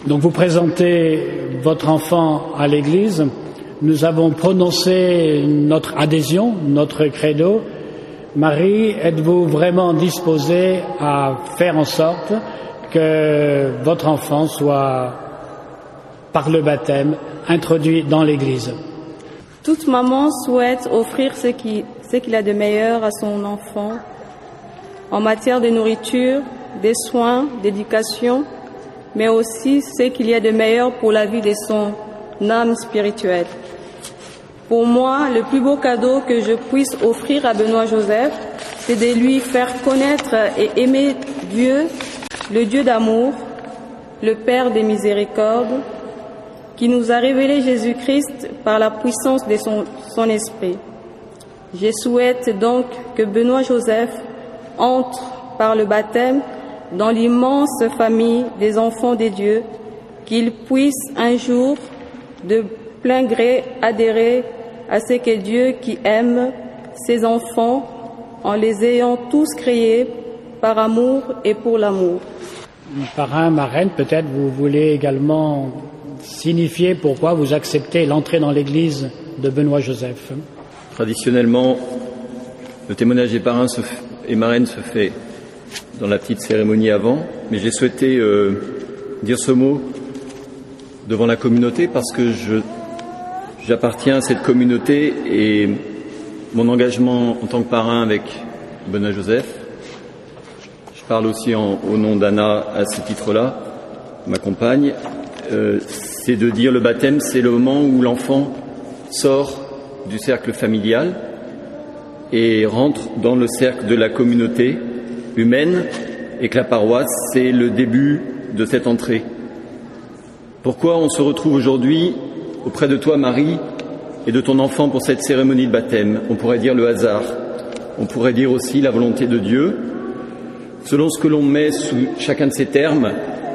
Donc vous présentez votre enfant à l'Église. Nous avons prononcé notre adhésion, notre credo. Marie, êtes-vous vraiment disposée à faire en sorte que votre enfant soit, par le baptême, introduit dans l'Église? Toute maman souhaite offrir ce qu'il a de meilleur à son enfant en matière de nourriture, des soins, d'éducation, mais aussi ce qu'il y a de meilleur pour la vie de son âme spirituelle. Pour moi, le plus beau cadeau que je puisse offrir à Benoît Joseph, c'est de lui faire connaître et aimer Dieu, le Dieu d'amour, le Père des miséricordes, qui nous a révélé Jésus-Christ par la puissance de son esprit. Je souhaite donc que Benoît Joseph entre par le baptême dans l'immense famille des enfants de Dieu, qu'il puisse un jour de plein gré adhérer à ce que Dieu qui aime ses enfants en les ayant tous créés par amour et pour l'amour. Parrain, marraine, peut-être vous voulez également signifier pourquoi vous acceptez l'entrée dans l'Église de Benoît Joseph. Traditionnellement, le témoignage des parrains et marraines se fait dans la petite cérémonie avant, mais j'ai souhaité dire ce mot devant la communauté parce que j'appartiens à cette communauté et mon engagement en tant que parrain avec Benoît Joseph, je parle aussi au nom d'Anna à ce titre-là, ma compagne, c'est de dire le baptême, c'est le moment où l'enfant sort du cercle familial et rentre dans le cercle de la communauté humaine et que la paroisse, c'est le début de cette entrée. Pourquoi on se retrouve aujourd'hui auprès de toi, Marie, et de ton enfant pour cette cérémonie de baptême? On pourrait dire le hasard, on pourrait dire aussi la volonté de Dieu. Selon ce que l'on met sous chacun de ces termes,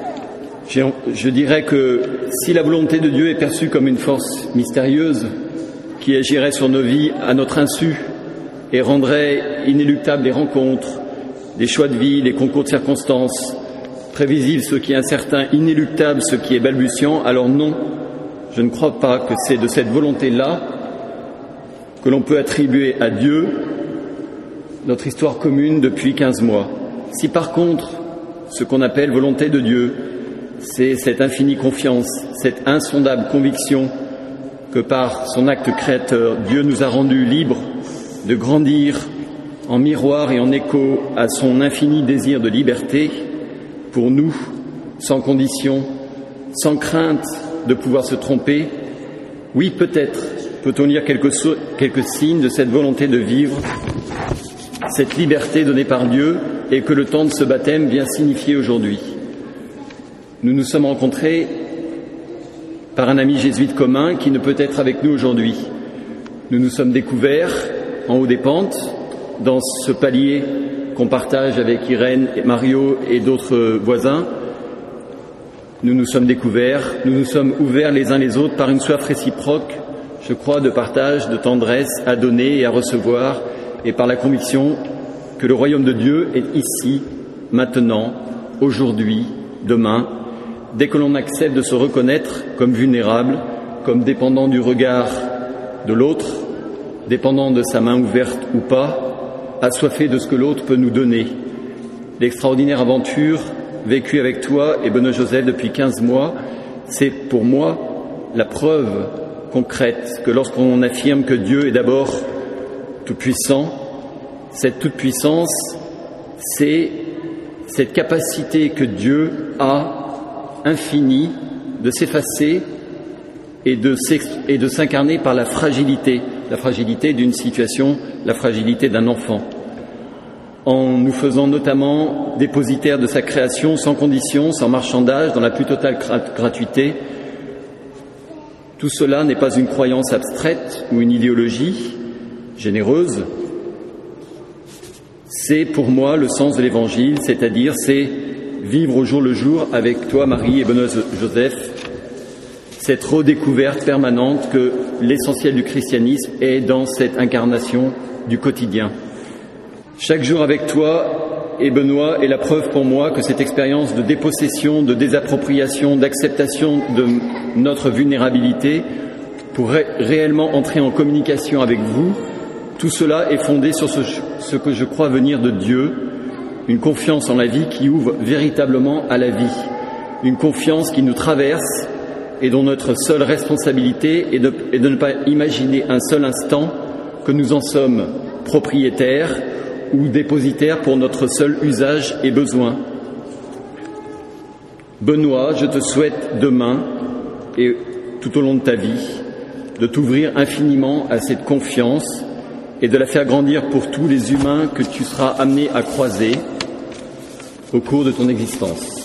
je dirais que si la volonté de Dieu est perçue comme une force mystérieuse qui agirait sur nos vies à notre insu et rendrait inéluctables les rencontres, les choix de vie, les concours de circonstances, prévisible ce qui est incertain, inéluctable ce qui est balbutiant, alors non, je ne crois pas que c'est de cette volonté-là que l'on peut attribuer à Dieu notre histoire commune depuis 15 mois. Si par contre, ce qu'on appelle volonté de Dieu, c'est cette infinie confiance, cette insondable conviction que par son acte créateur, Dieu nous a rendus libres de grandir en miroir et en écho à son infini désir de liberté, pour nous, sans condition, sans crainte de pouvoir se tromper, oui, peut-être peut-on lire quelques signes de cette volonté de vivre, cette liberté donnée par Dieu et que le temps de ce baptême vient signifier aujourd'hui. Nous nous sommes rencontrés par un ami jésuite commun qui ne peut être avec nous aujourd'hui. Nous nous sommes découverts en haut des pentes, dans ce palier qu'on partage avec Irène, Mario et d'autres voisins. Nous nous sommes découverts, nous nous sommes ouverts les uns les autres par une soif réciproque, je crois, de partage, de tendresse à donner et à recevoir, et par la conviction que le royaume de Dieu est ici, maintenant, aujourd'hui, demain, dès que l'on accepte de se reconnaître comme vulnérable, comme dépendant du regard de l'autre, dépendant de sa main ouverte ou pas, assoiffé de ce que l'autre peut nous donner. L'extraordinaire aventure vécue avec toi et Benoît Joseph depuis 15 mois, c'est pour moi la preuve concrète que lorsqu'on affirme que Dieu est d'abord tout-puissant, cette toute-puissance, c'est cette capacité que Dieu a, infinie, de s'effacer et de s'incarner par la fragilité d'une situation, la fragilité d'un enfant, en nous faisant notamment dépositaires de sa création sans condition, sans marchandage, dans la plus totale gratuité. Tout cela n'est pas une croyance abstraite ou une idéologie généreuse. C'est pour moi le sens de l'Évangile, c'est-à-dire c'est vivre au jour le jour avec toi, Marie et Benoît Joseph, cette redécouverte permanente que l'essentiel du christianisme est dans cette incarnation du quotidien. Chaque jour avec toi et Benoît est la preuve pour moi que cette expérience de dépossession, de désappropriation, d'acceptation de notre vulnérabilité pour réellement entrer en communication avec vous, tout cela est fondé sur ce que je crois venir de Dieu, une confiance en la vie qui ouvre véritablement à la vie, une confiance qui nous traverse et dont notre seule responsabilité est de ne pas imaginer un seul instant que nous en sommes propriétaires ou dépositaires pour notre seul usage et besoin. Benoît, je te souhaite demain et tout au long de ta vie de t'ouvrir infiniment à cette confiance et de la faire grandir pour tous les humains que tu seras amené à croiser au cours de ton existence.